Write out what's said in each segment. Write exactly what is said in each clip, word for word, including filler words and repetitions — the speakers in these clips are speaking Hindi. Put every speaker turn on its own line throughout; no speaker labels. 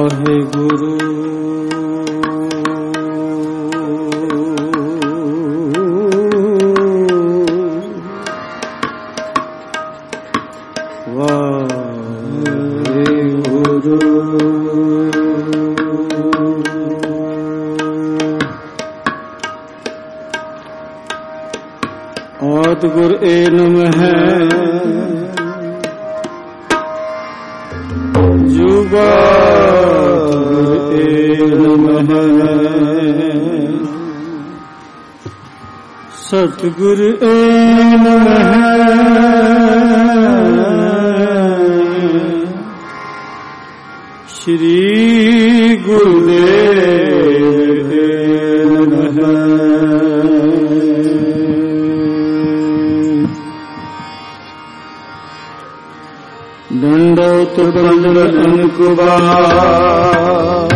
वाहेगुरु गुर ए नमः जुगा गुर ए नमः सतगुर ए नमः श्री गुरुदेव नमः दंडोत बंदर अनकुबार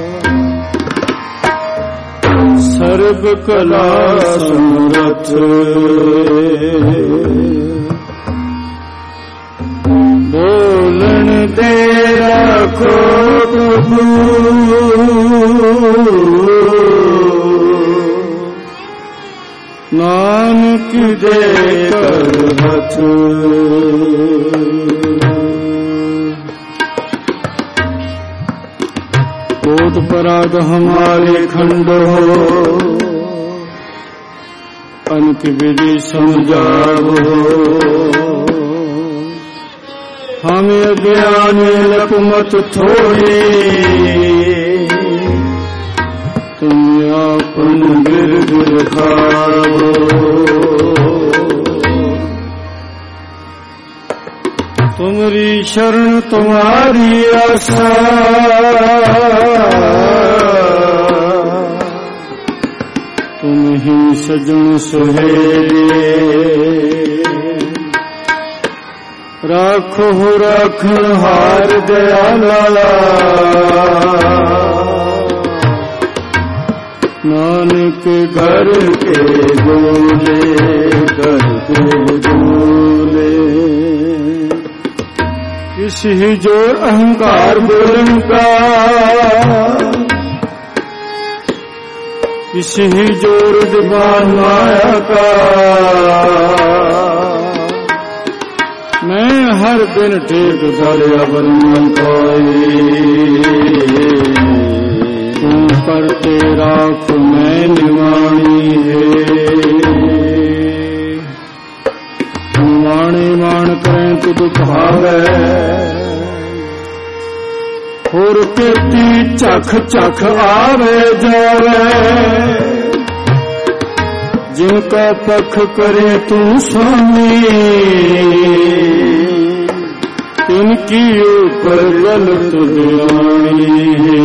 सर्व कला समरथ बोलन दे रखो प्रभु नानक दे कर हथ कोट पराग हमारे खंड हो अनक विधि समझाओ हमें अज्ञान लपमत थोड़ी तुम अपन गिर गिर खाओ तुमरी शरण तुम्हारी आशा तुम ही सजन सुहेले राखो राखन हार दयाला नानक घर के बोले घर के बोले किसी जो अहंकार बोलन का किसी जोर दीवान माया का मैं हर दिन ठीक धरिया बन तू करते राख मैं निवाणी है माणे मान करें तुझ भावे होर पेटी चख चख आवे जावे जिनका पख करे तू स्वामी इनकी ऊपर गलत दीवानी है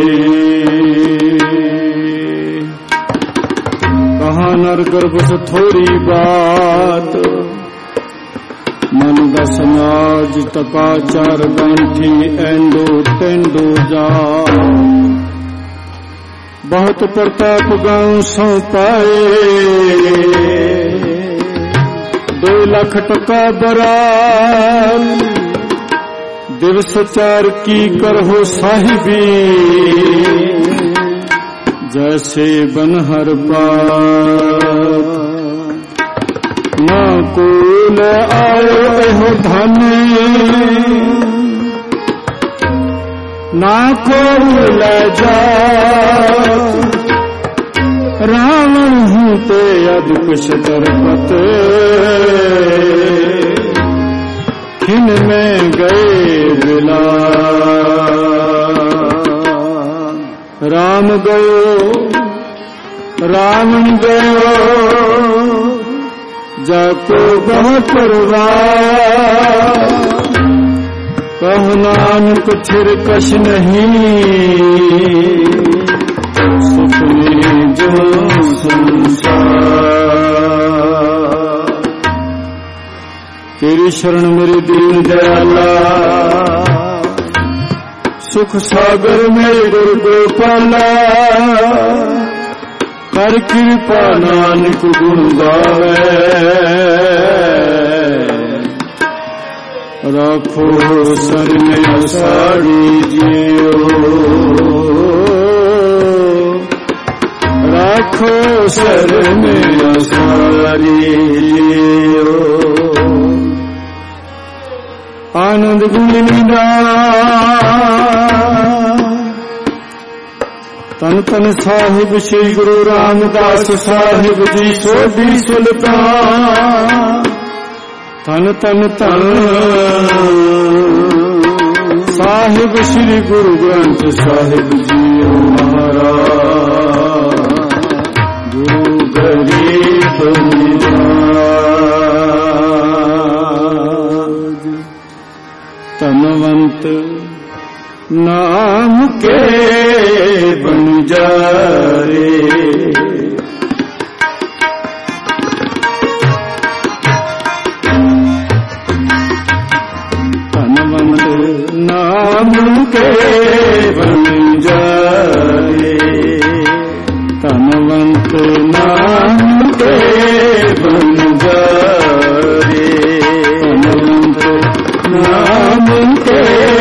कहाँ नर गर्भ से थोड़ी बात मन दा समाज तपाचार गांठी एंडो टेंडो जा बहुत प्रताप गांव सौ पाए दो लाख टका बराल दिवस चार की करहो साहिबी जैसे बनहर पार ना कूल आयो एहो धन ना कूल जा रावण हूँ ते अद कुछ दरपत खिन में गए बिला राम गयो रावण गयो जाको बहुत परवाह कहो नानक फिर कछ नहीं सुपने जो संसार तेरी शरण मेरी दीन दयाला सुख सागर मेरे गुरु गोपाला कर कृपा नानक गुण गावे राखो सर में साड़ी जियो शरण सारी लियो। आनंद गुण तन तन साहिब श्री गुरु रामदास साहिब जी सोधी सुल्तान। तन तन तन साहिब श्री गुरु ग्रंथ साहिब जी महाराज गुरु गरीब निवाज। तनवंत नाम के बंजारे तनवंत नाम के बंजारे। तनवंत नाम के बंजारे। तनवंत नाम के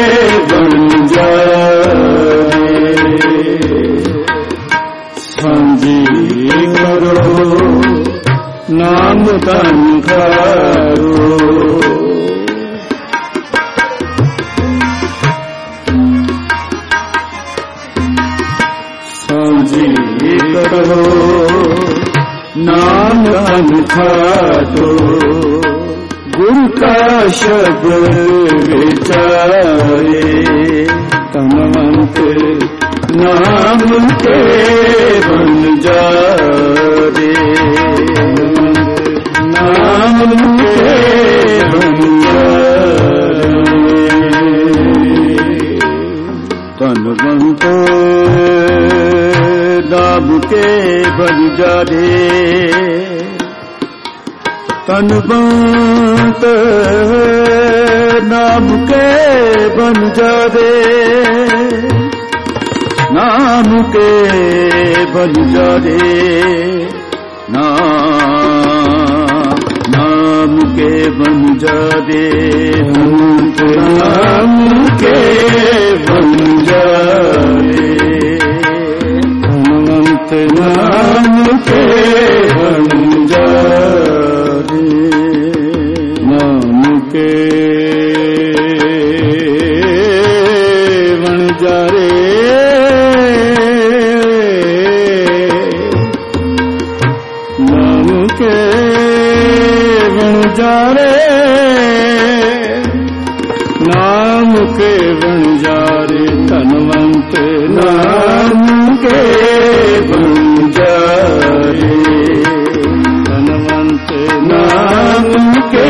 सांझी करो नाम धन करो। सांझी करो नाम धन खाटो। गुरु का शब्द विचारे। तनवंत नाम के बंजारे। नाम के बंजारे। तनवंत नाम के बंजारे। तनवंत नाम के बंजारे। नाम के बंजारे। नाम नाम के बंजारे। नाम के बंजारे। हनुमंत नाम के बंजारे। नाम के बंजारे। नाम के बंजारे। नाम के बंजारे। तनवंत नाम के बंजारे। तनवंत नाम के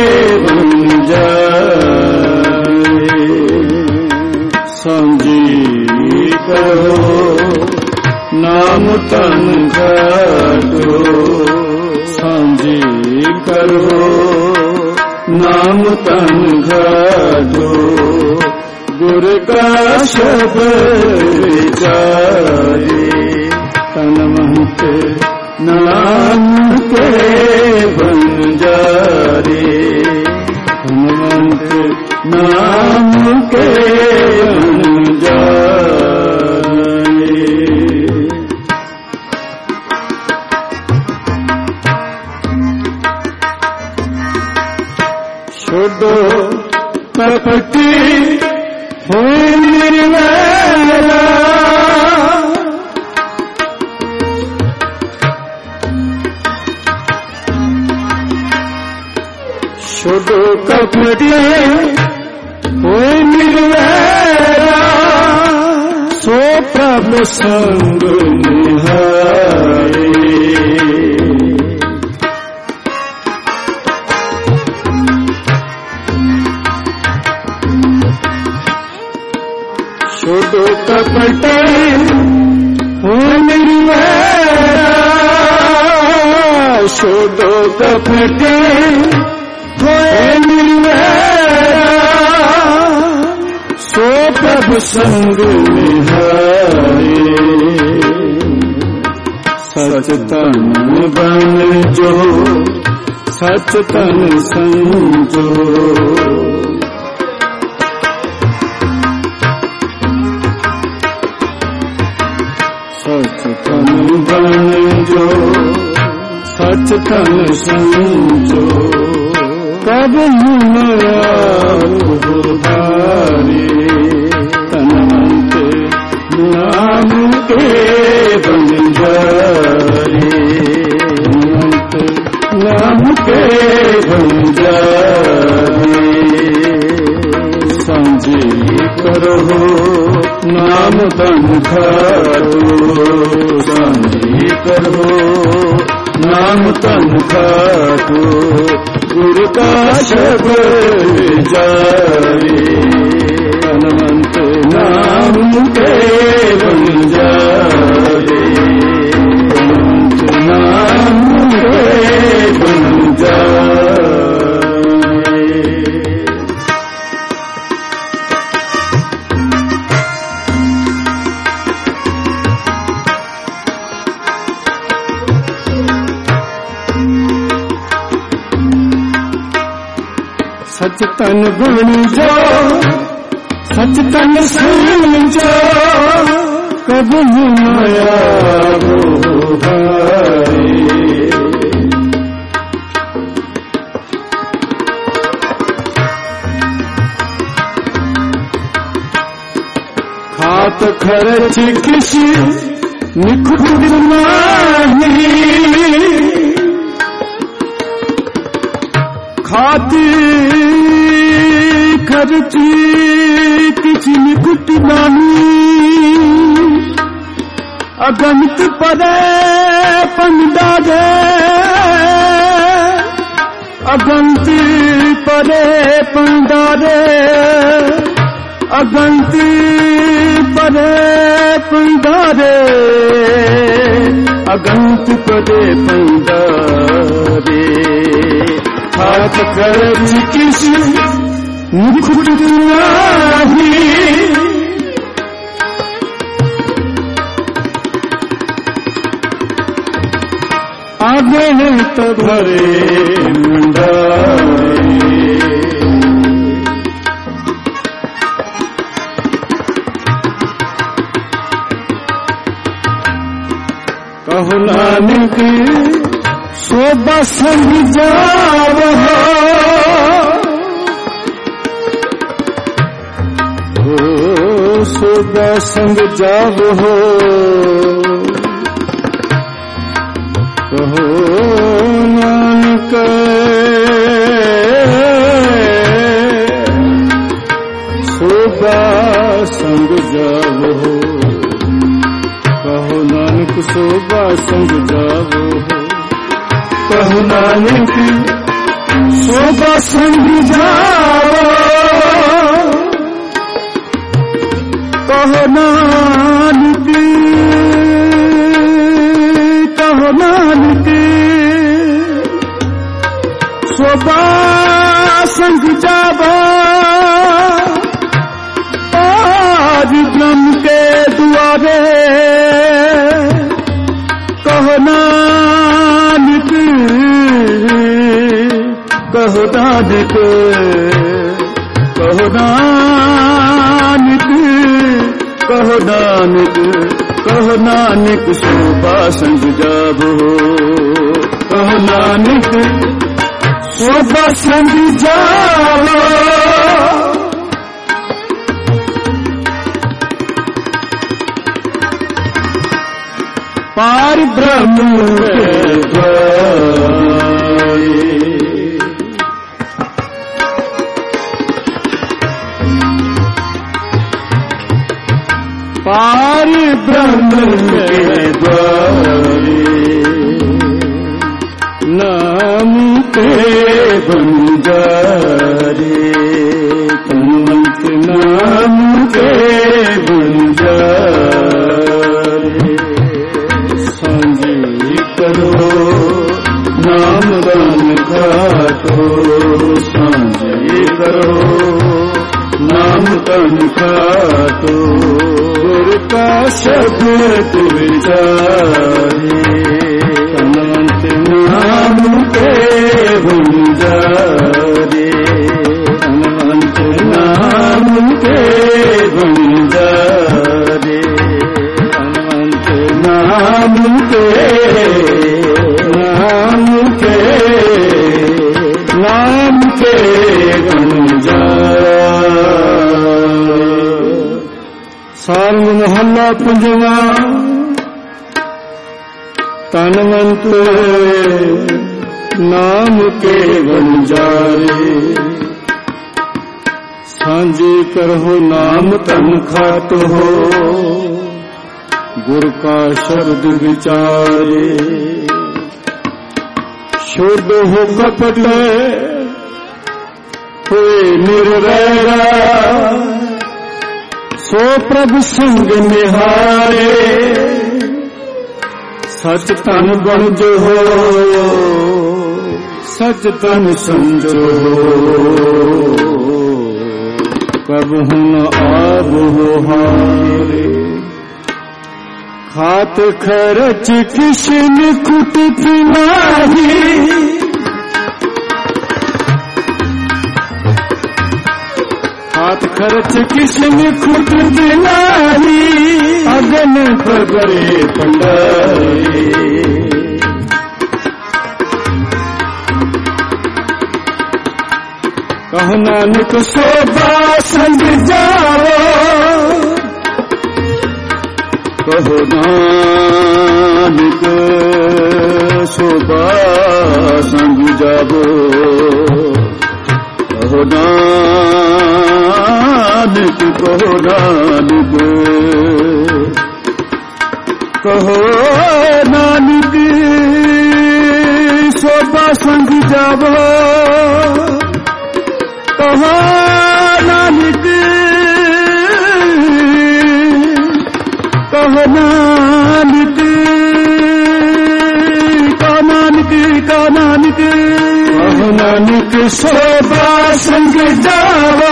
बंजारे। सांझी करो नाम तन खाटो। सांझी करो नाम तन खाटो। गुर का शब्द विचारे। तनवंत नाम के बंजारे। तनवंत नाम के बंजारे। छोड़ो कपटी होए निर्वैरा। छोड़ो कपटी होए निर्वैरा। सो प्रभु संग निहारे। छोड़ो कपट हो निर्वैरा। छोड़ो कपट हो निर्वैरा। सो प्रभु संग निहारे। सच तन बन जो सच तन संजो। सच तन बन जो सच तन समझो कब नया उधारी तनवंत नाम के बंजारी नाम के बंजारी समझी करो नाम तन खाटो समझी करो नाम तन खाटो गुरु का शब्द जारी हनुमंत नाम के बंजारी हनुमंत नाम के बंजारी। सच तन बन जाओ सच तन समझो कब माया बुधारी खात खर्च किसी निखुद नहीं खाती खर्ची किसी निकुट नानी अगंत परे पंडारे अगंत परे पंडारे अगंत परे पंडारे अगंत परे पंडारे हाथ खर्च किसी मुकुट नहीं आगे तो भरे मंडारे कहो नानक शोभा संग जाओ हो शोभा संग जाओ हो कहो नानक शोभा संग जाओ हो कहो नानक शोभा संग जाओ हो कहो नानक शोभा संग जाओ कहो नानक कहो नानक शोभा संग जाओ आज ब्रह्म के दुआरे कहो नानक कहो नानक कहो नानक कहो नानक कहो नानक शोभा संग जाओ कहो नानक शोभा संग जाओ पार ब्रह्म के द्वारे पार ब्रह्म के द्वारे नाम के बंजारे तन्वंत नाम के बंजारे संगी करो नाम दान खाटो संगी करो नाम दान खाटो गुरु का शब्द विचारे तन्वंत नाम के बंजारे तन्वंत नाम के बंजारे तन्वंत नाम के नाम महला पंजवा तनवंत नाम के बंजारे सांझे करहो नाम तन खात हो गुर का शब्द विचारे शुद्ध हो कपट हुए निर्वैरा सो प्रभु संग निहारे सच तन बन जो हो सच तन समझो कब न आब हो हारे खात खर्च किशन कुट नाही हाथ खर्च किशन खुद दिलाई अगन पगरे पंडारे कहो नानक शोभा संग जाओ कहो नानक शोभा संग जाओ कहो नानक कहो नानक कहो नानक शोभा संग जाओ कहो नानक कहो नानक कहो नानक कहो नानक कहो नानक शोभा संग जाओ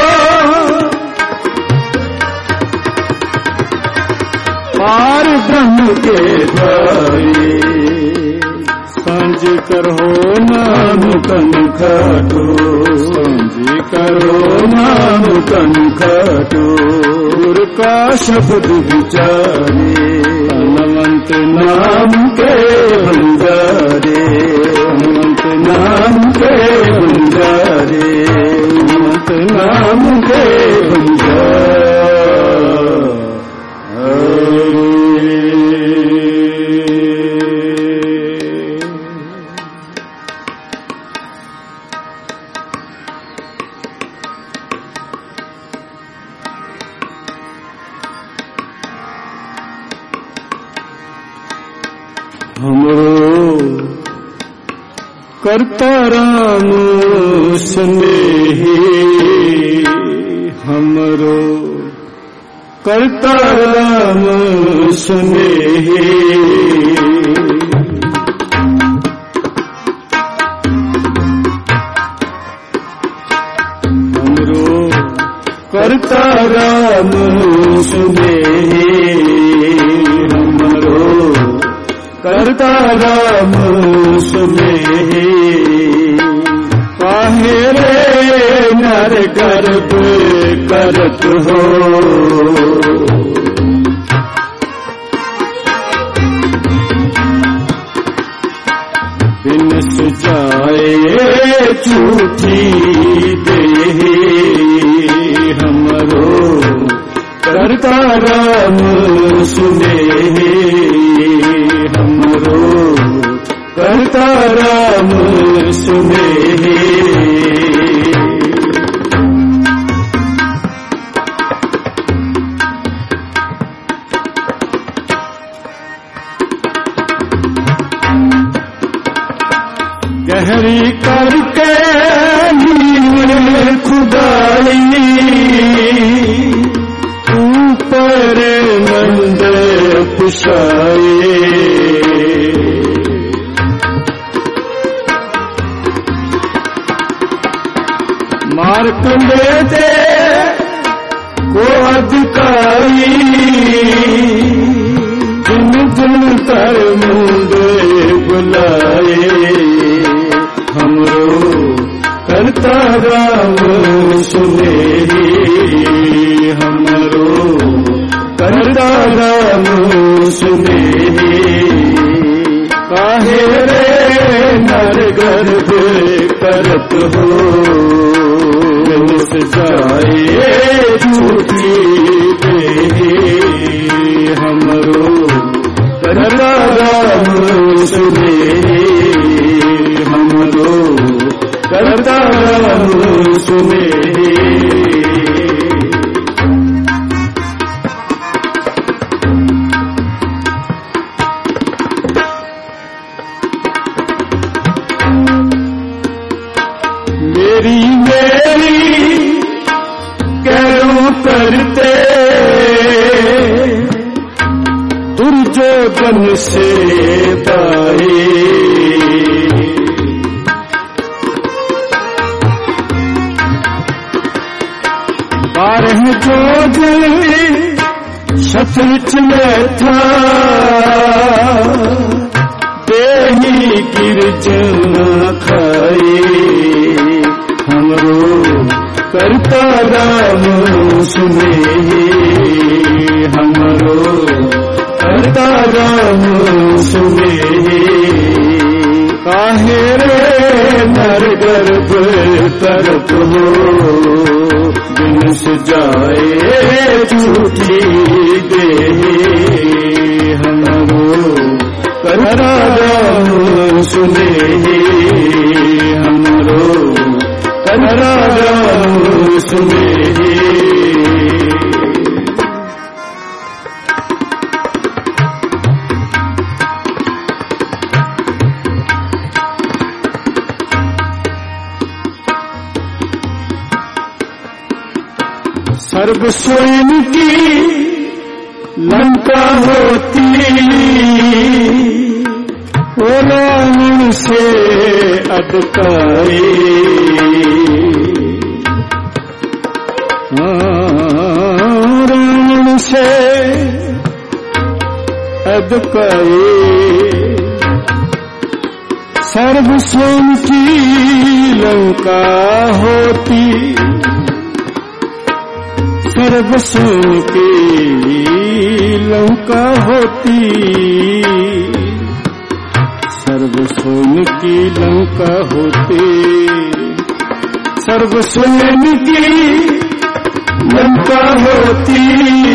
पार ब्रह्म के द्वारे सांझ करो नाम तन खाटो सांझ करो नाम तन खाटो गुर का शब्द विचारे हनुमंत नाम के बंजारे हनुमंत नाम के बंजारे हनुमंत नाम के बंजारे हमरो करता राम स्नेही हमरो करता राम स्नेही हमरो करता राम स्नेही हमरो करता राम स्नेही काहे रे नर गर्भ करत हो बिन सुजाए झूठी देही हमरो करता राम स्नेही हमरो करता राम स्नेही गहरी करके नील खुदाई ऊपर मंद पुशाए मार्कंडे दे को अधिकारी जिन जिन कर मुंडे बुलाए हमरो करता राम स्नेही हमरो करता राम स्नेही काहे रे नर गर्भ करत हो जाए झूठी देही हमरो करता राम सुने, हमरो करता राम सुने। मेरी मेरी कैरों करते दुर्योधन से पाए, बारह जोधन शतरंज में था देही गिरजना खाए, हमरो करता राम सुने, हमरो करता राम सुने। काहे रे नर गर्भ तरत हो, बिन सजाए झूठी दे, हमरो करता राम सुने, हमरो करता राम सुने। सर्व स्वयं की लंका होती, वो रावण से अटकाए, रावण से अटकाए। सर्व स्वयं की लंका होती, सर्व स्वयं की लंका होती, सर्व स्वयं की लंका होती, सर्व स्वयं की लंका होती,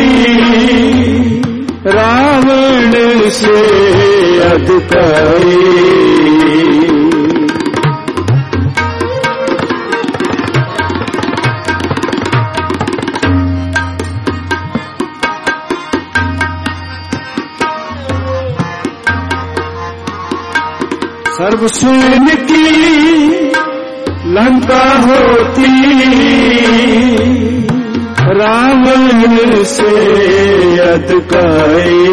रावण से अटकाए। सर्व स्वयं की लंका होती, रावण से अटकाए।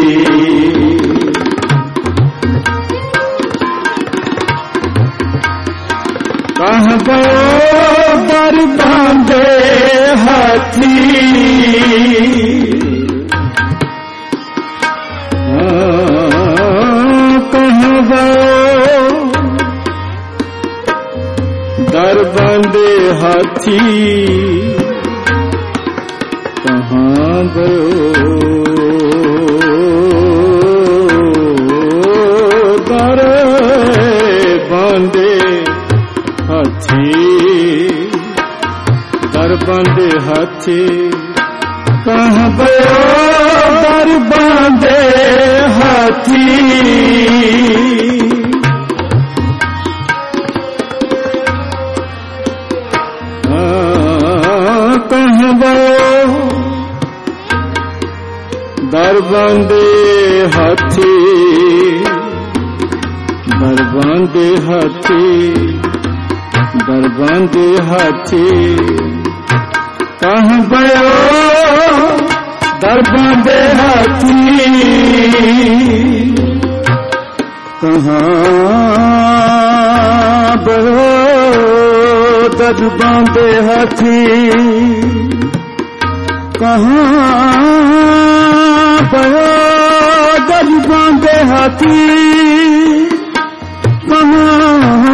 कहाँ गयो दर बांधे हाथी, कहाँ गयो दर बांधे हाथी, कहाँ गयो दर बांधे हाथी, दर बांधे हाथी, कहाँ गयो दर बांधे हाथी। कहाँ गयो दर बांधे हाथी, दर बांधे हाथी, दर बांधे हाथी, कहाँ गयो दर बांधे हाथी, कहाँ गयो दर बांधे हाथी, कहाँ गयो दर बांधे हाथी, कहाँ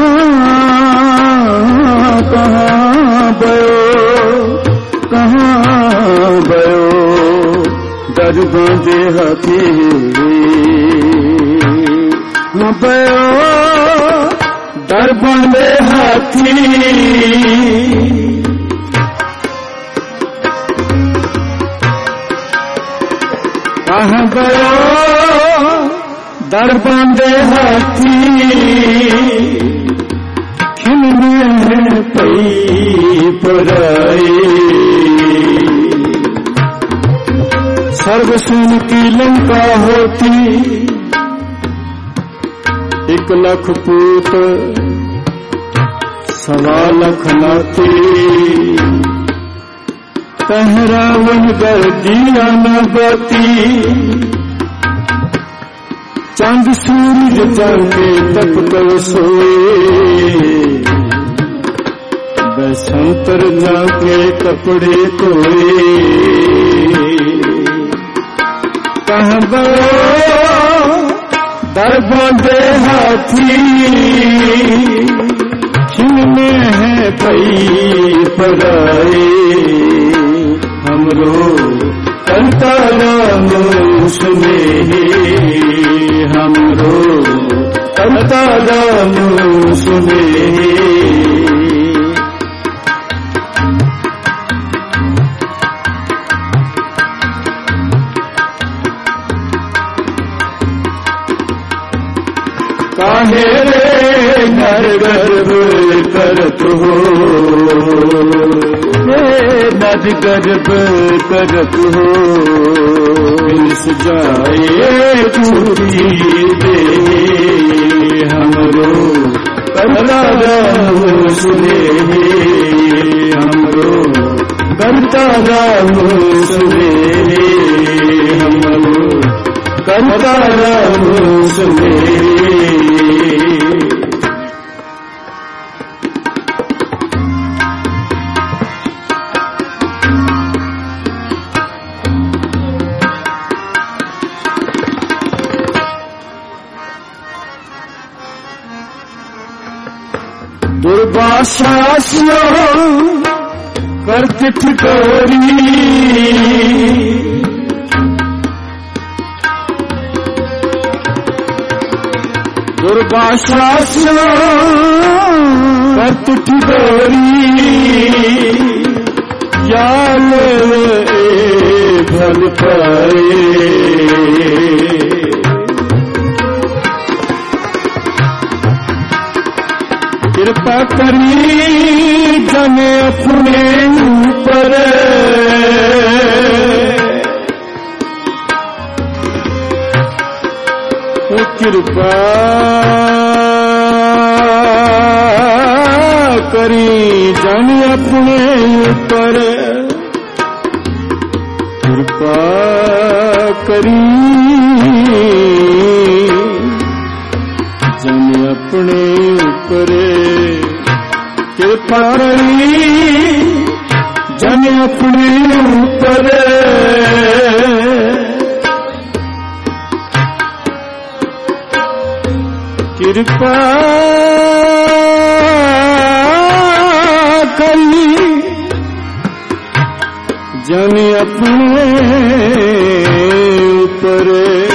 कहाँ गयो, कहाँ गयो दर बांधे हाथी, न गयो दर बांधे हाथी। कहाँ गयो दर बांधे हाथी खिलने पई पराई सर्व सुन की लंका होती एक लख पूत सवा लख नाती पहरावन कर दिया न बाती चांद सूरज जाके तप कर सोए बसंतर जाके कपड़े धोए कहाँ गयो दर बांधे हाथी खिलने हैं पई पराए हमरो करता राम सुने हमरो करता राम सुने काहे रे नर गर्भ करत हो नद गर्भ करत हो मिस जाए छुट्टी दे हमरो करता राम सुने हमरो करता राम सुने हमरो करता राम सुने दुर्वासा करत ठिकोरी दुर्वासा करत ठिकोरी याल भल पाए कृपा करी जने अपने ऊपर कृपा करी जने अपने ऊपर कृपा करी जने अपने ऊपर कृपा करी जन अपने ऊपर कृपा करी जन अपने ऊपर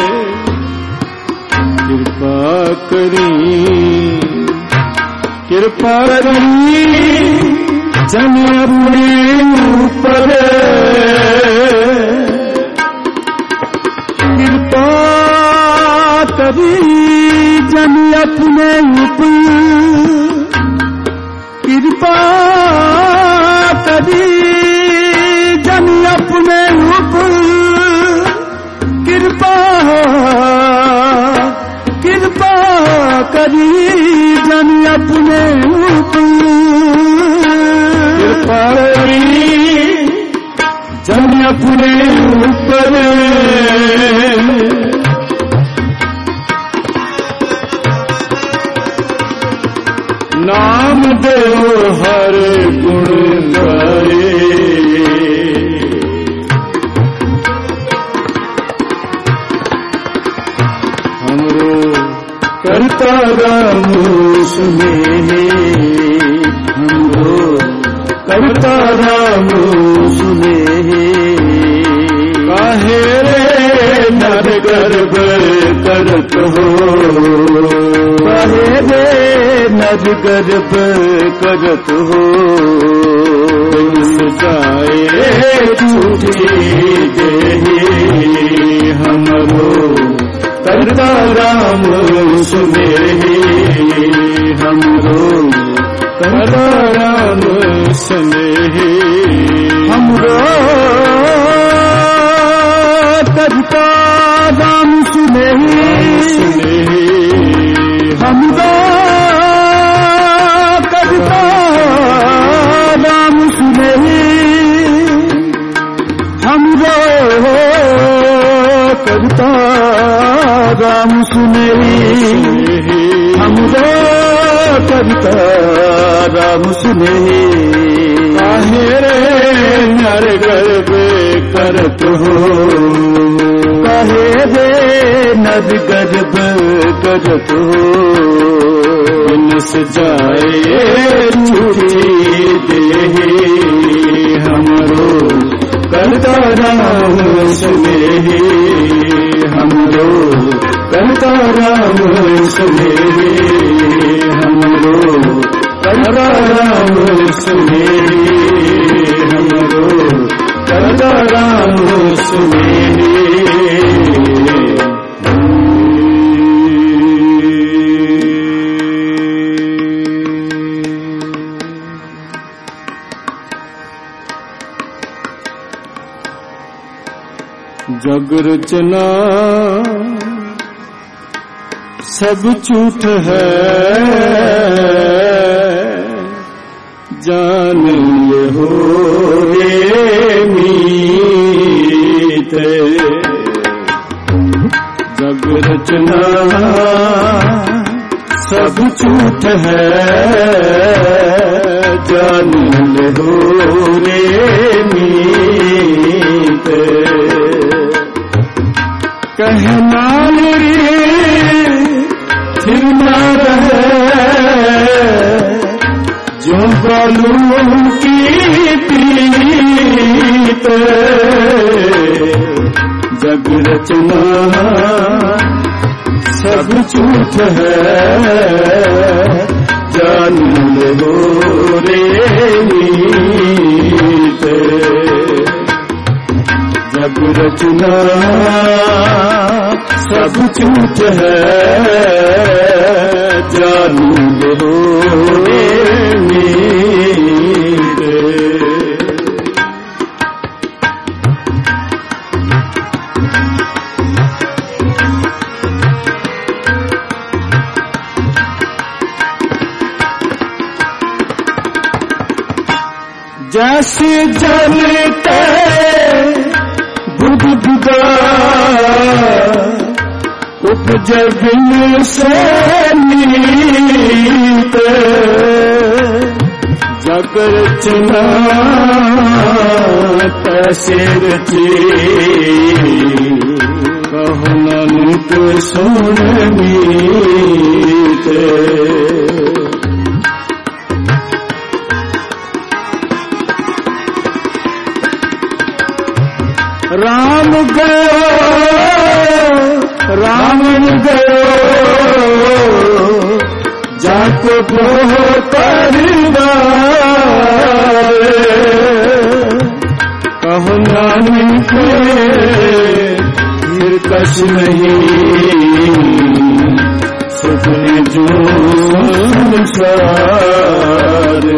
कृपा करी कृपा करी जन अपने ऊपर कृपा करी जन अपने ऊपर कृपा करी जन अपने ऊपर कृपा कृपा करी जन अपने ऊपर कृपा करी जन अपने ऊपर नाम देव हर गुण गाए हमरो करता राम सुने हमरो करता राम सुने काहे रे नर गर्भ करत हो काहे रे नर गर्भ करत हो जाए झूठी देही हमरो करता राम सुनेही हमरो करता राम सुनेही हमरो करता राम सुनेही हमरो करता राम सुनेही हमरो करता राम सुनेही हमरो करता राम सुनेही काहे रे नर गर्भ करत हो काहे रे नर गर्भ करत हो नस जाए झूठी देही हमरो करता राम सुनेही हमरो करता राम सुनेही हमरो करता राम सुनेही हमरो करता राम सुनेही जग रचना सब झूठ है जान ये हो रे मीत जग रचना सब झूठ है जान ये हो रे मीत कहना रे फिर ना रहे जो बालू की प्रीत जग रचना सब झूठ है जान लो रे मीत जग रचना सब झूठ है जान लो रे मीत जैसे जलते बुध बुदा उपजे बिन से नीत जग रचना तैसे रची कहो नानक सुन मीत राम गयो राम गयो जाको परिवार कहो नानक फिर कछ नहीं सुखने जो संसार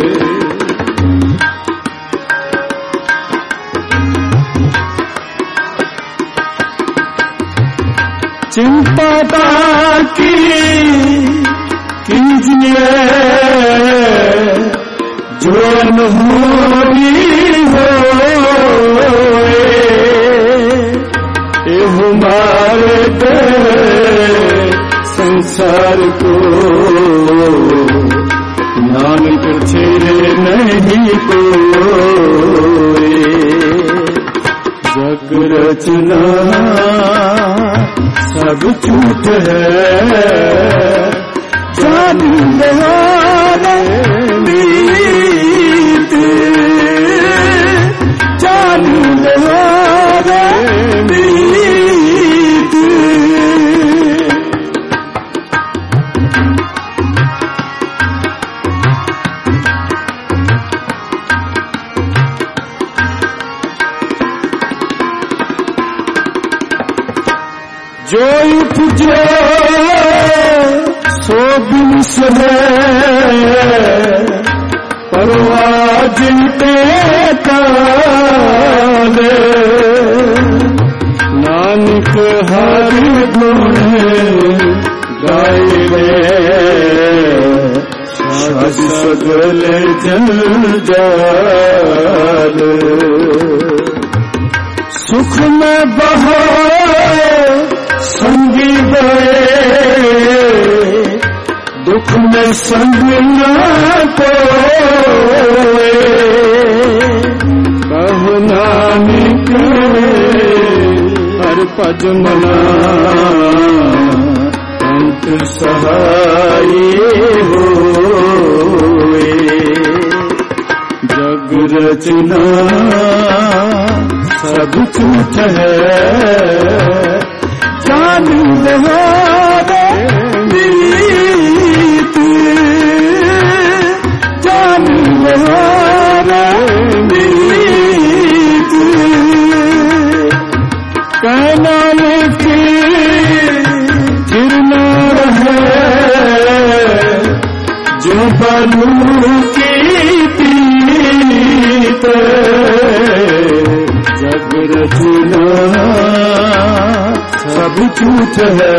चिंता की कीजिए जो अनहोनी हो हमारे संसार को नानक छेड़े नहीं को जग रचना सब झूठ है जान लो रे मीत जान लो रे मीत जो उपजे सो बिसरे परवाज पे काले नानक हरि गुण गाए सगल जंजाल सुख में बहो संगी गए दुख में संग न कोए कहु नानक हर पद मना अंत सहाय होए जग रचना सब झूठ है जान दहारे मीत जान दहारे मीत कहना की फिर न रहे जो बनू की पीत जग रचना सब झूठ है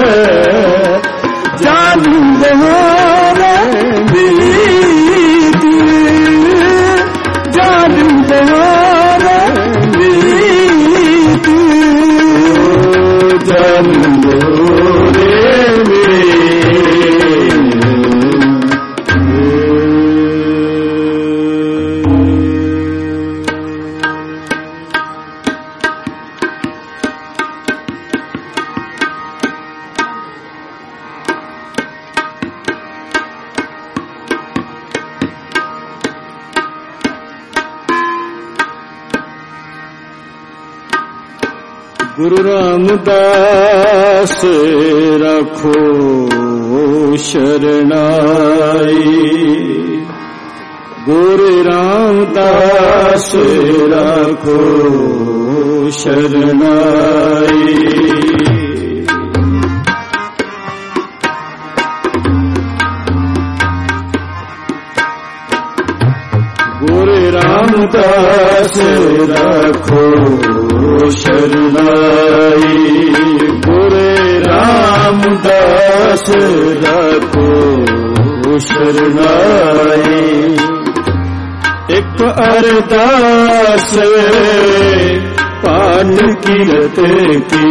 जानू दहारे मीत जानू दहारे मीत जानू रे गुरु रामदास रखो शरणाई गुरु रामदास रखो शरणाई गुरु रामदास रखो शरणाई गुरु रामदास रखो शरणाई एक अरदास पाठ कीरत की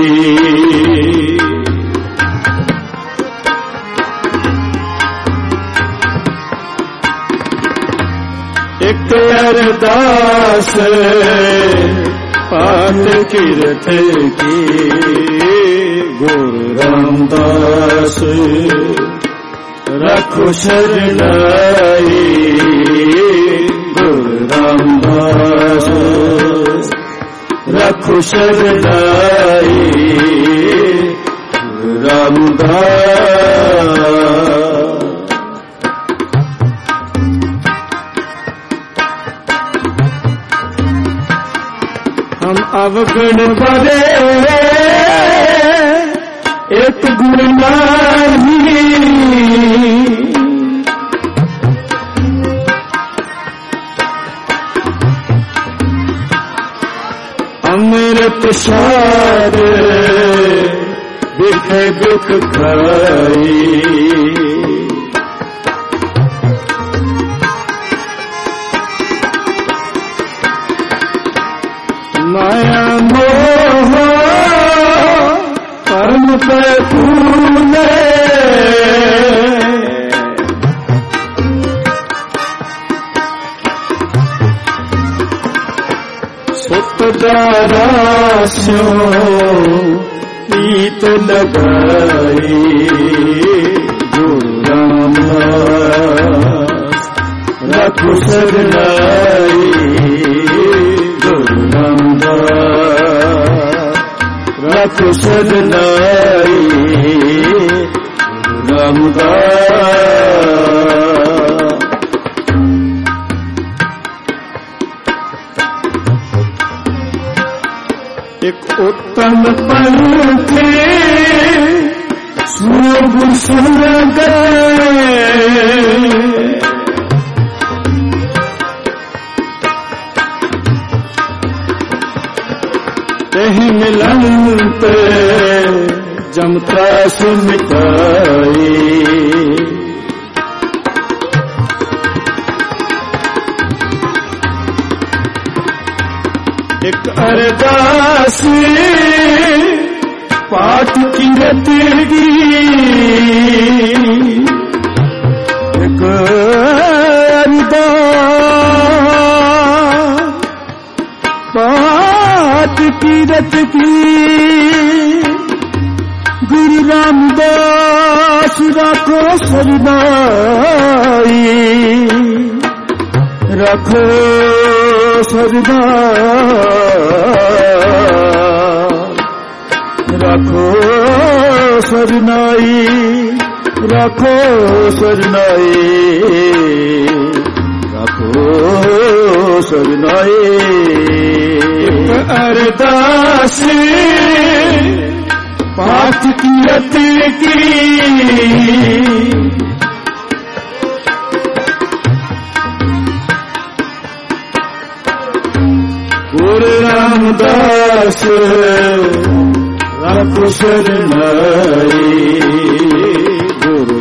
एक अरदास पाठ कीरत की गुरु रामदास रखो शरणाई गुरु रामदास रखो शरणाई रामदास हम अवगुण बरे एक गुण नहीं अमृत सार बिख बिख खाई माया मोह कर्म पे फूले सुत दारास्यो प्रीत लगाई गुरु रामदास रखो शरणाई गुरु रामदास रखो शरणाई रामदास एक उत्तम पंथ सुन गए तेहि मिलन पे जमता सुमिताई एक अरदास पाठ की रतगी एक अरदास पाठ की रतगी गुरु रामदास रखो सरदाई रखो सरदाई रखो सरनाई रखो सरनाई रखो सरनाई अरदास पाठ की रतगी गुरु रामदास रखो सरनाई गुरु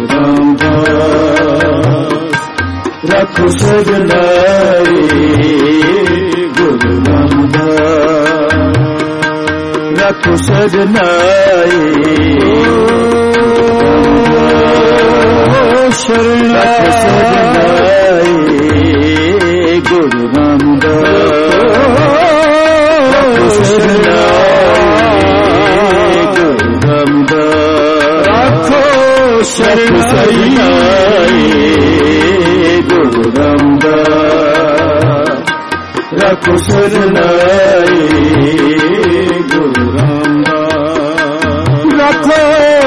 रामदास रखो सरनाई गुरु रामदास रखो सरनाई सरनाई गुरु रामदास सरनाई गुरु रामदास रखो सरनाई गुरु रामदास रखो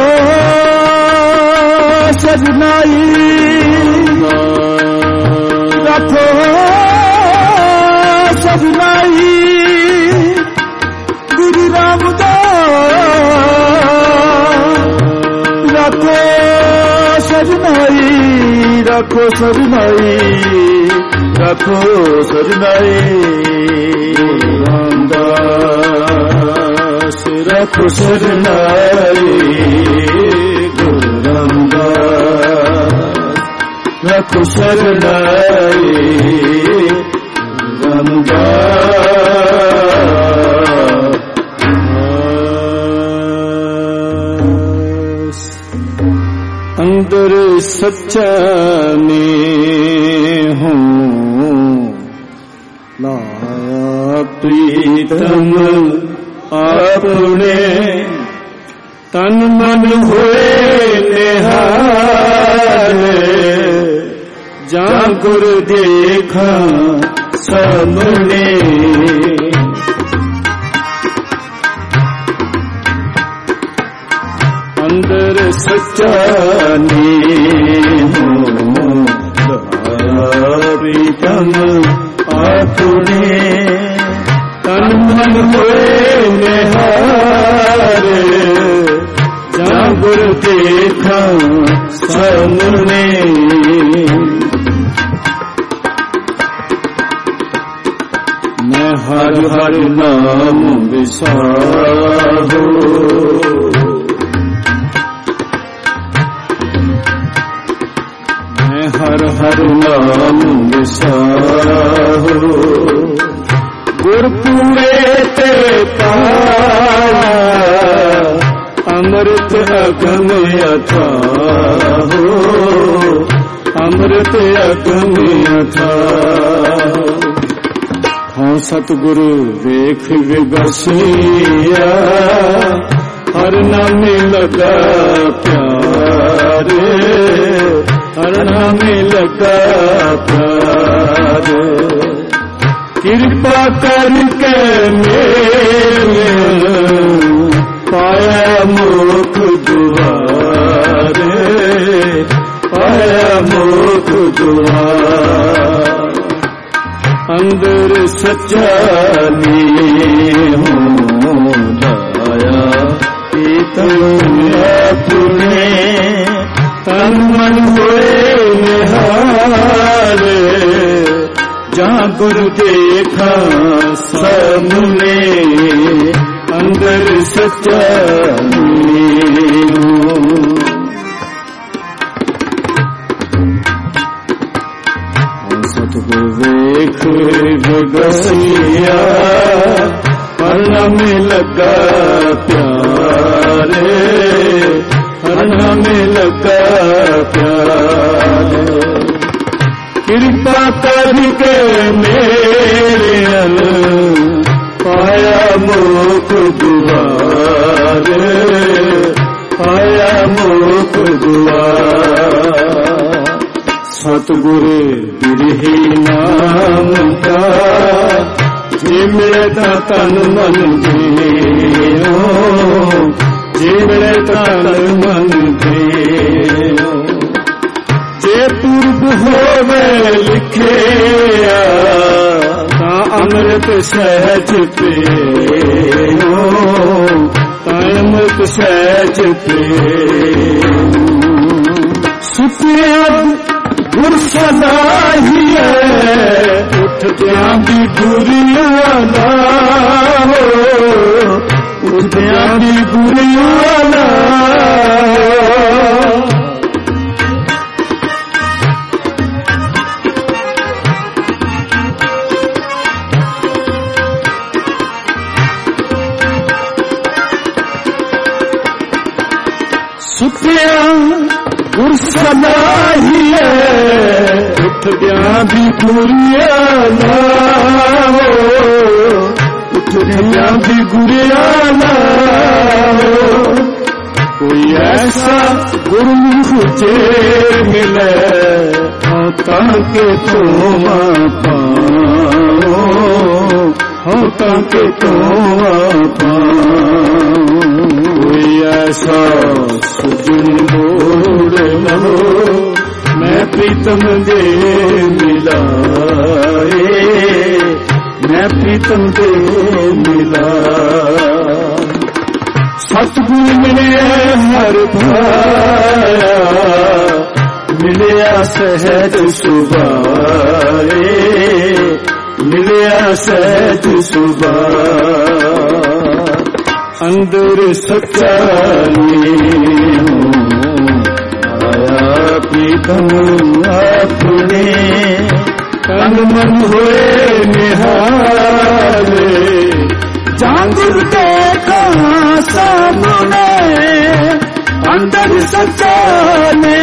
सरनाई रखो सरनाई गुरु रामदास रखो सरनाई रखो सरनाई रखो सरनाई रामदास रखो सरनाई गुरु रामदास रखो सरनाई रामदास अंदर सच्चा में हूँ लाया प्रीतम अपने तन मन हुए निहारे जा गुरु देखा सामने अंदर सच्चा प्रीतम आपने तन मन हुए निहारे जा गुरु देखा सामने मैं हर हर नाम विसारो हर हर नाम विसारो गुरपुरे ते पाया अमृत अगम अथाहो अमृत अगम अथाहो हाँ सतगुरु देख विबसिया हर नामे लगा प्यारे हर नामे लगा प्यार कृपा करके मेरे पाया मुख दुआरे पाया मुख दुआर अंदर सच्चा हूँ दाया पीतम अपने होए निहारे जहाँ गुरु देखा सामने अंदर सच्चा सतगुरु वेख जगसिया हरना में लगा प्यारे हरना में लगा प्यारे कृपा करके मेरे अल पाया मुख दुआरे पाया मुख दुआर सतगुरु बिरही नाम का जे मिले तन मन देओ जे मिले तन मन देओ जे पूर्व होवे लिखे ता अमृत सहज पियो ता अमृत सहज पियो सुखिया गुर सदा ही है उठदियां दी गुरिया दा उठदियां दी गुरिया दा सुखिया गुर सदा ही है उठदियां भी गुरिया ना हो उठदियां भी गुरिया ना हो कोई ऐसा गुरमुख जे मिले हाँ ताके तो पाओ हाँ ताके तो पाओ कोई ऐसा सुजन मोड़ लो मैं प्रीतम दे मिलाए मैं प्रीतम दे मिला सतगुरु मिले हर भाया मिलिया सहज सुभाए मिलिया सहज सुभाए अंदर सच्चा आया प्रीतम अपने तन मन होए निहारे जहाँ गुरु देखा सामने अंदर सच्चा ने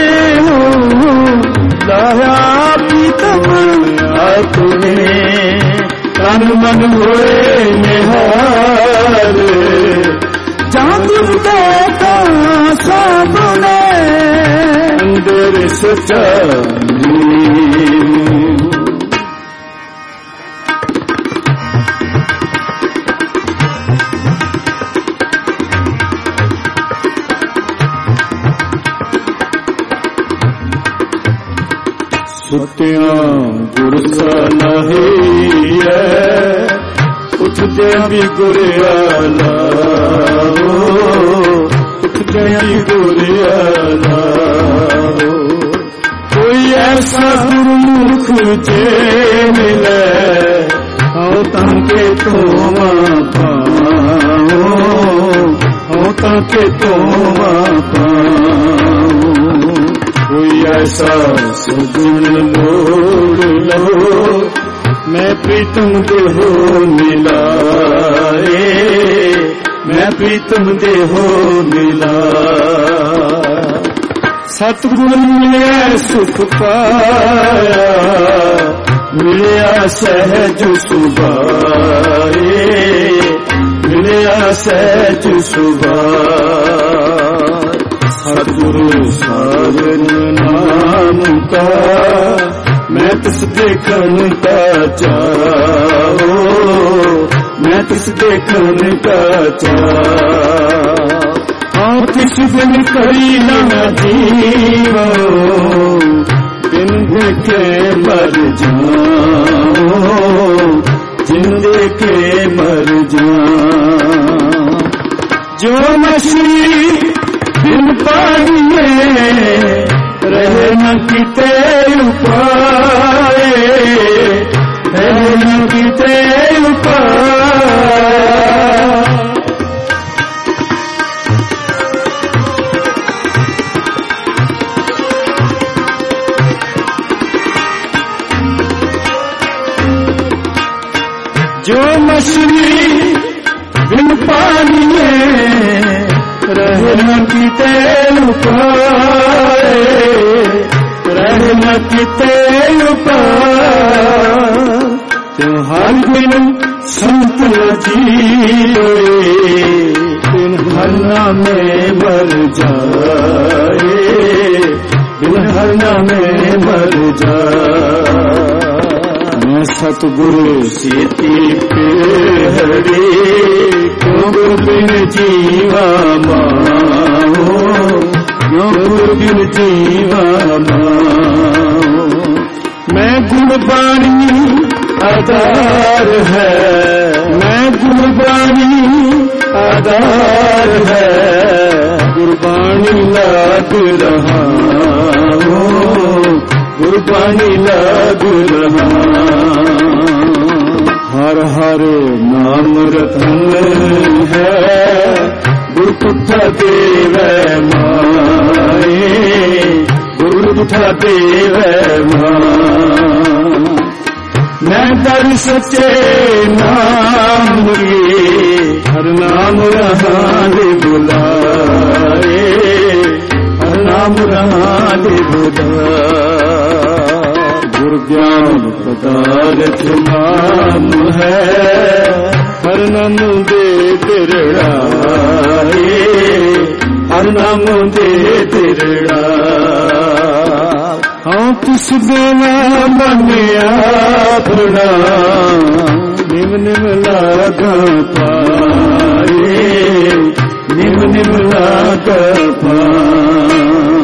लाया प्रीतम अपने तन मन होए निहारे जहाँ गुरु देखा सामने अंदर सच्चा सुतिया गुरसा नहीं है उठदे भी गुरिया लाओ उठदे भी गुरिया लाओ कोई ऐसा गुरमुख जे मिले आओ ताके तो पाओ आओ ताके तो पाओ कोई ऐसा सुगुण मोड़ लो मैं प्रीतम देहो मिलाए मैं प्रीतम देहो मिला सतगुरु मिले सुख पाया मिलिया सहज सुभाए मिलिया सहज सुभाए सतगुरु साजन नाम का मैं तिस देखन का चाहो मैं तिस देखन का चाहो हाँ तिस बिन करी न जीवो बिन देखे मर जाओ जिन देखे मर जाओ जो मछली बिन पानी में ਰਹੇ न किते उपाय, रहे न किते उपाय। जो मछली बिन पानी में रहे न किते उपाय, रहे न किते उपाय। त्योहार बिन संत जिए, बिन हरना में मर जाए, बिन हरना में मर जाए। सतगुरु सीती पेहरे, क्यों बिन जीवा माओ, क्यों बिन जीवा माओ। मैं गुरबाणी आधार है, मैं गुरबाणी आधार है, गुरबाणी लाग रहा हूँ, गुरबाणी लाग रहा। हर हर नाम रतन है, गुरपुठा देवै माए, गुरपुठा देवै मां। मैं दर सच्चे नाम के, हर नाम रहा दे बुलाए, हर नाम रहा दे बुलाए। गुर ज्ञान पदार्थ नाम है, हर नाम दे तिरड़ाए, हर नाम दे तिरड़ाए। हाँ तिस बिना बनिया बड़ा, निम निम लागा पाए, निम निम लागा पाए।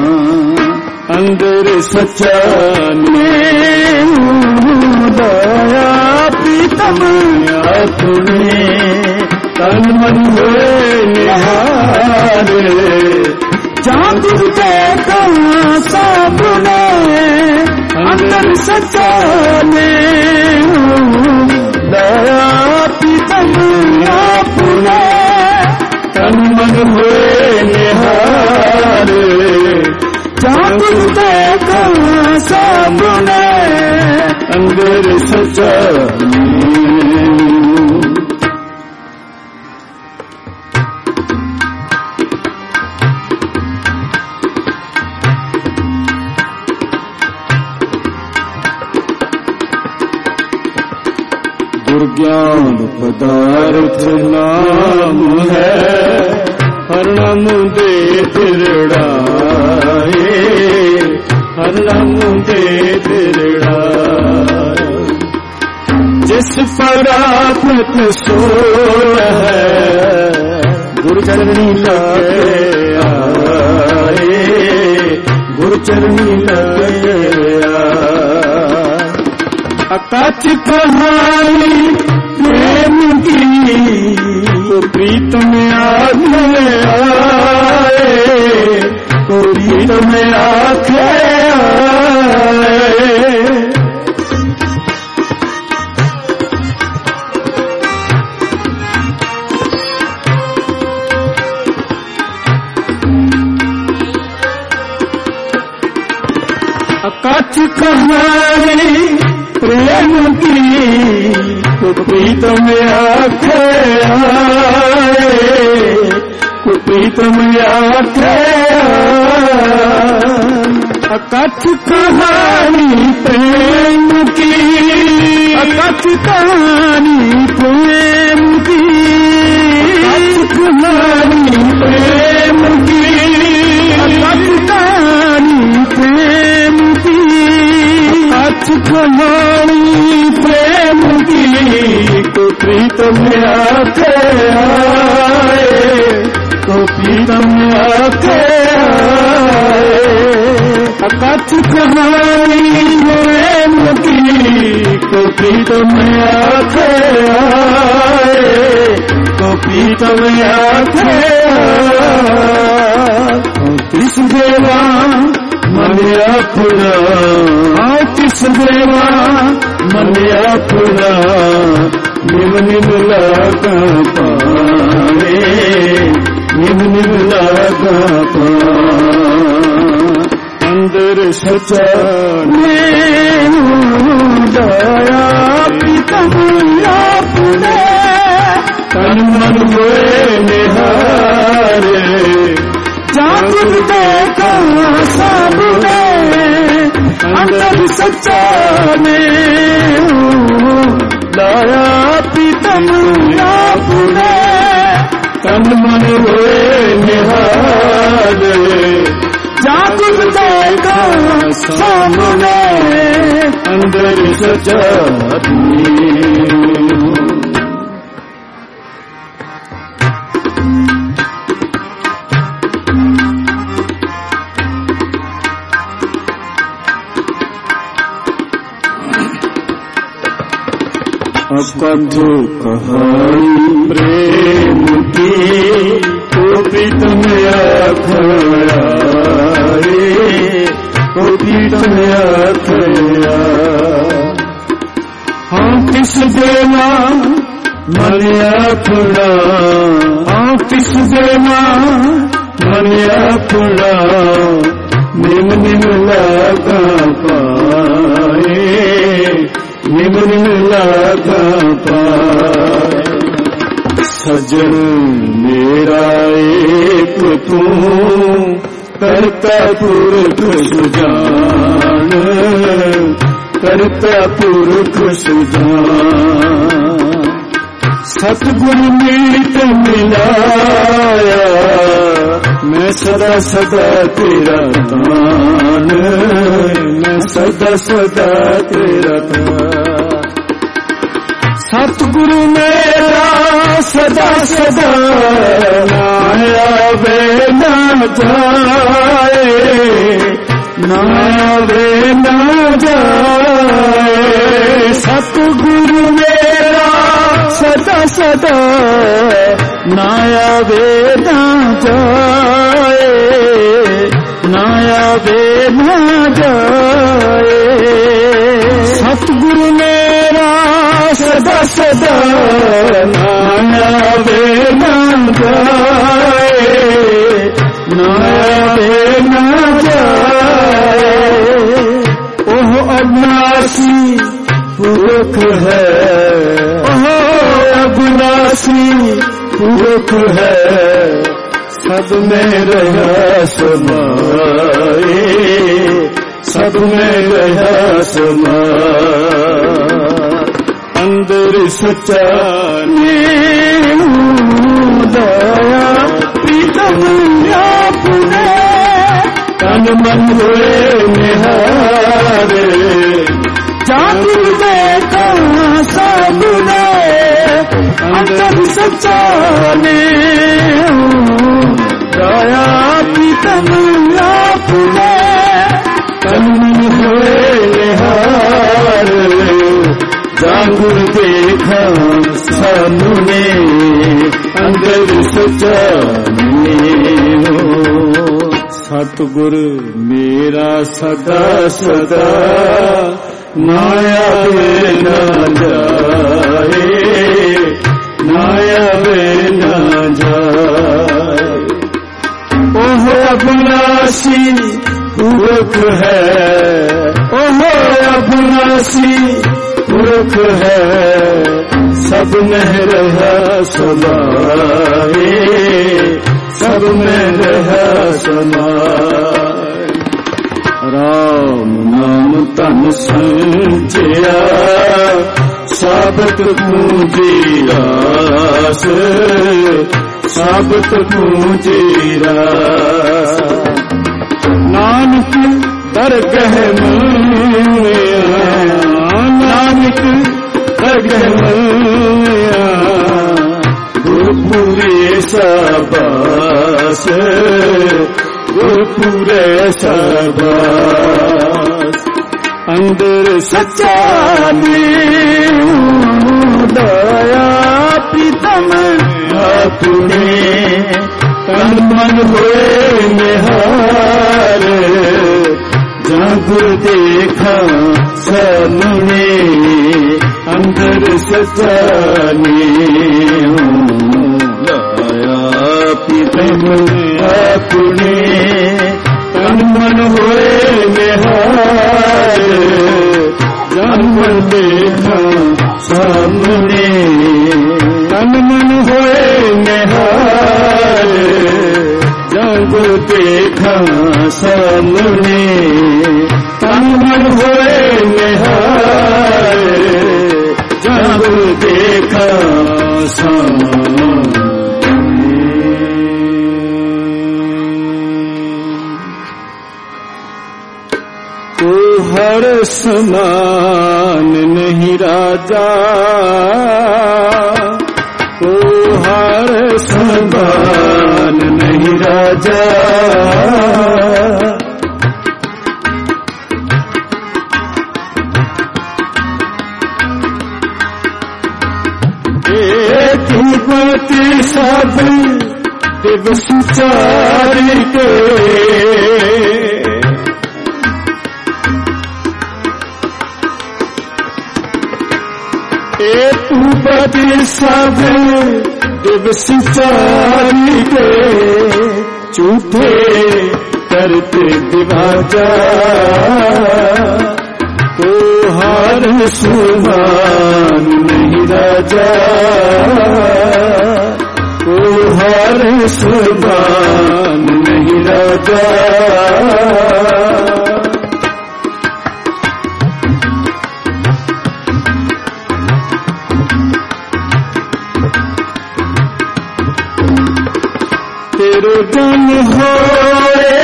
अंदर सच्चा में दया प्रीतम अपने, तन मन हुए निहारे, जादू देखा सामने। अंदर सच्चा में दया प्रीतम अपने, तन मन हुए निहारे, जादू देखा सामने। अंदर सच्चा गुर ज्ञान पदार्थ नाम है, हर नाम दे तिरड़ाए, हर नाम दे तिरड़ाए। जिस पर आपत सो है, गुरु चरणी लगे आए, गुरु चरणी लगे आए। अकाच कहानी प्रेम की, तो प्रीतम आगे आए, तो प्रीतम आगे आए। अकाच कहानी प्रेम की, तो प्रीतम आखे आए, तो प्रीतम आखे आए। अकथ कहानी प्रेम की, अकथ कहानी प्रेम की, अकथ कहानी प्रेम की, अकथ कहानी प्रेम की, अकथ कहानी प्रेम की। तो प्रीतम आखे आए, तो प्रीतम आखे आए। अकथ कहानी प्रेम की, तो प्रीतम आखे आए, तो प्रीतम आखे आए। कृष्ण देवा मन पुरा किस देवा मनिया पुरा निम निम लागा पाए निम निम लागा पा अंदर सचा दया प्रीतम पुरे तन मन हुए निहारे जागुर देखा साबुने अंदर सच्चा ने दया प्रीतम पुरे तन मन हुए निहारे जागुर देखा सामने अंदर सच्चा कथो कहानी प्रेम की तो प्रीतम आखया तो प्रीतम आखया हाँ किस देना मनिया पुरा हाँ किस देना मनिया पुरा निम निम लागा पाए निम निम लागा पाए सजन मेरा एक तू करता पुरख सुजान करता पुरख सुजान सतगुरु मीत मिलाया मैं सदा सदा तेरा दान मैं सदा सदा तेरा दान सतगुरु मेरा सदा सदा नाया वे ना जाए नाया वे ना जाए सतगुरु मेरा सदा सदा नाया वे ना जाए नाया वे ना जाए सतगुरु मेरा सदा सदा नाया वे ना जाए नाया वे ना जाए ओह अविनाशी पुरख है ओह अविनाशी पुरख है सब में रहा समाए सब में रहा समाए अंदर सच्चा दया प्रीतम पुरे तन मन हुए निहारे जागुर देखा साबुने अंदर सच्चा दया प्रीतम पुरे तन मन हुए निहारे जागुर देखा सामने अंदर सच्चा हो सतगुर मेरा सदा सदा नाया वे ना जाए नाया वे ना जाए ओह अविनाशी पुरख है ओह अविनाशी पुरख है सब में रहा समाए सब में रहा समाए राम नाम तन संचया साबत पूंजी रास साबत पूंजी रास नानक दरगह मनिया नानक दरगह मनिया गुरपुरे शाबाश गुरपुरे शाबाश अंदर सच्चा दया प्रीतम अपने तन मन हुए निहारे जब देखा सामने अंदर सजाने लाया पितम अपने तन मन होए निहाल जब देखा सामने तन मन होए निहाल जब देखा सामने तन मन होए निहाल जब देखा सामने को हर समान नहीं राजा को हर समान नहीं राजा एक पति सब दिवस चार के एक पति सब दिवस चार के झूठे करते दिवाजा को हर सुमान नहीं राजा को हर सुमान नहीं राजा तेरो जन होए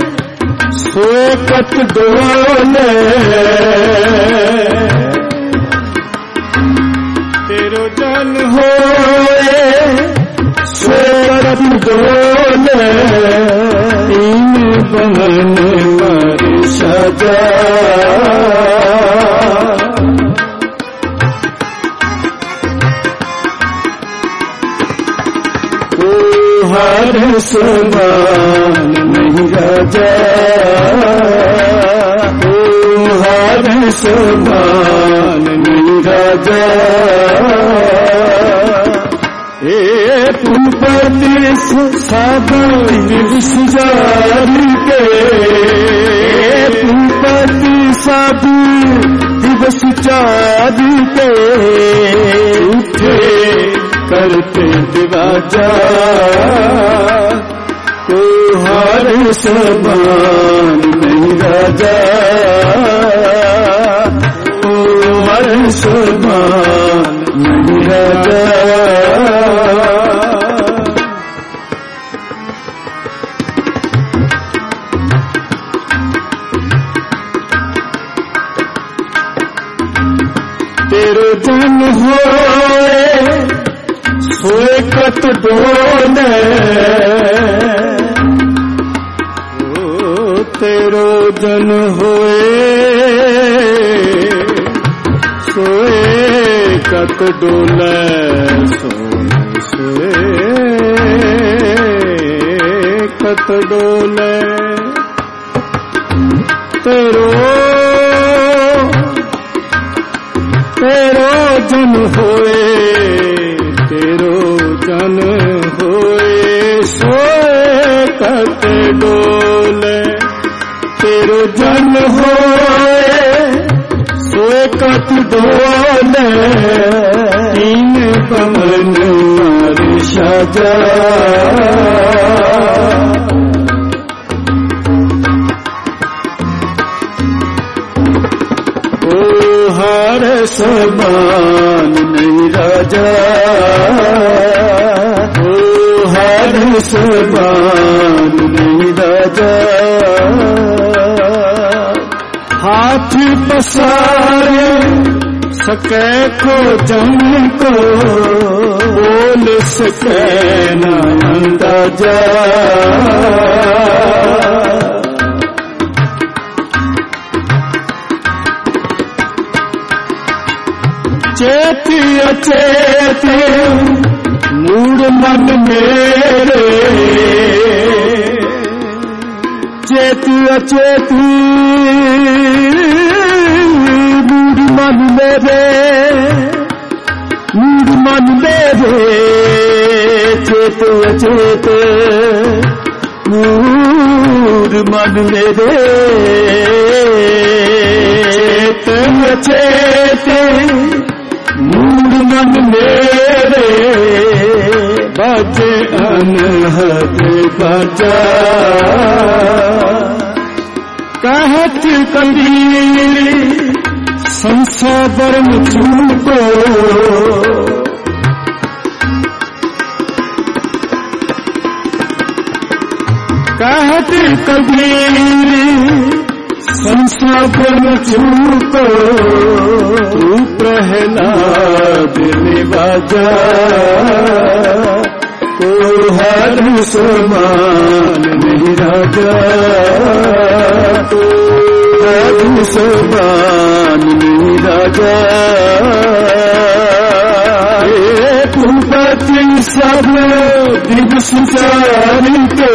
सोकत डोले तेरो जन होए सोकत डोले तीन बहन मर सजा हर समान नहीं राजा ओ हर समान नहीं राजा ए पुपति सब दिवस जारी के पुपति सब दिवस जारी के उठे करते दिवाजा को हर समान नहीं राजा को हर समान नहीं राजा तेरे जन होए सोकत डोले ओ तेरो जन होए सोकत डोले सोए सोकत डोले तेरो तेरो जन होए तेरो जन होए सोए कत डोले तेरो जन होए सोए कत डोले तीन पवन मार सजा हर समान नहीं राजा ओ हर समान नहीं राजा हाथ पसारे सके को जन को बोल सके न अंदाजा चेती अचेती मूड मन मेरे चेती अचेती मन मेरे मूड मन मेरे चेत अचेत मूड मन मेरे चेत अचेत मूड मन मेरे बाजे अनहद बाजा कहत कबीर संसार मुझको कहत कबीर संसार मुझको तू प्रहलाद निवाजा को हर समान नहीं राजा तो हर समान नहीं राजा कुपति सब दिवस चारिते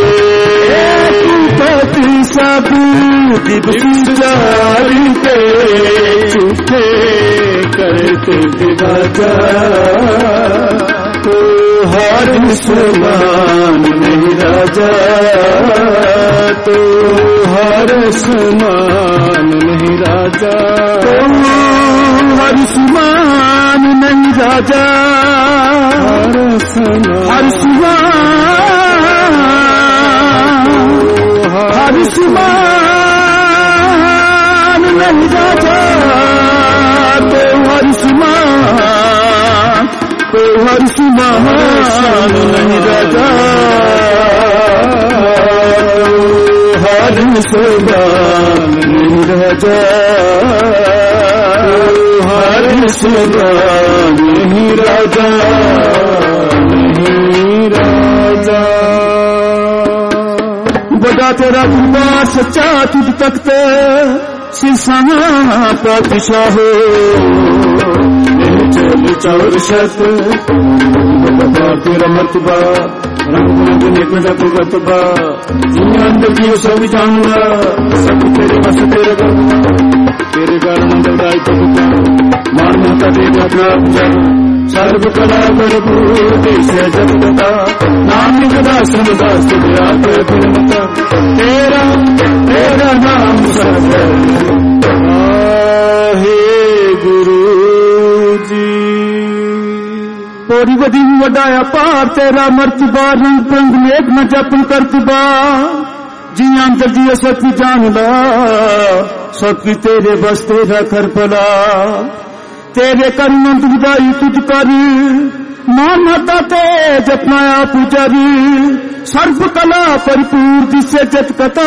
कुपति सब दिवस चारिते चुपे करते विभाजा तो हर समान नहीं राजा तो हर समान नहीं राजा तो हर समान नहीं राजा हर समान हर समान हर समान नहीं राजा तो हर समान तो हर समान नहीं राजा हर समान नहीं राजा हर समान नहीं राजा नहीं राजा बड़ा तेरा दरबार सच्चा तुझ तख्त सिरसाना पातशाह हो चल चौर शत बता तेरा मर्तबा रंग बिरंगे निकट गतबा दुनिया अंदर की सब जानूंगा सब तेरे बस तेरे करूंगा तेरे कारण मंगल दाई तो मान ममता तेरे अपना पूजा सर्व कला प्रभु देश जगता नाम निकदा समदास तेरा मता तेरा तेरा नाम सर्व हे गुरु पौड़ी बदी वडाया पार तेरा मर्तबा रंग रंग मेघ न जपन करतबा जिया अंदर जी सत्य जान ला सत्य तेरे बस तेरा कर भला तेरे करुणंत विदाई तुझ कर मान माता ते जपनाया पुजारी सर्व कला परिपूर्ण जिसे जत कथा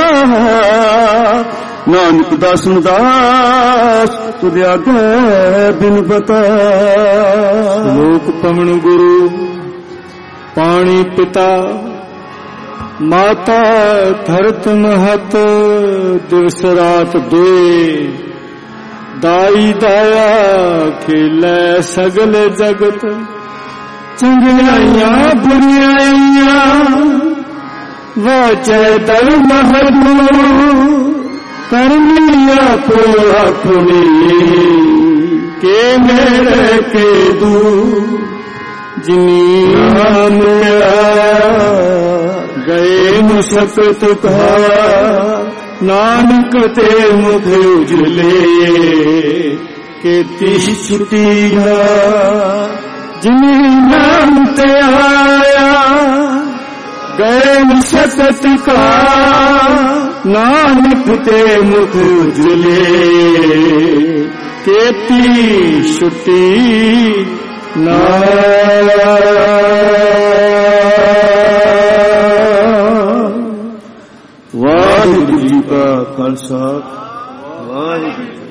नानक दास दास तुझे आगे बिन बता लोक पवन गुरु पानी पिता माता धरत महत दिवस रात दे दाई दाया खेलै सगल जगत चंगियाइयां बुरियाइयां वाजै दर महलू करमिया को अपनी के मेरे के दू जिनी नाम गए मुसकत का नानक ते मुख उजले के ती छुटिया जिनी नाम ते आया गए मुसकत का नानक ते मुख उजले केती छुट्टी नाया वाहिगुरू जी का खालसा वाहिगुरू।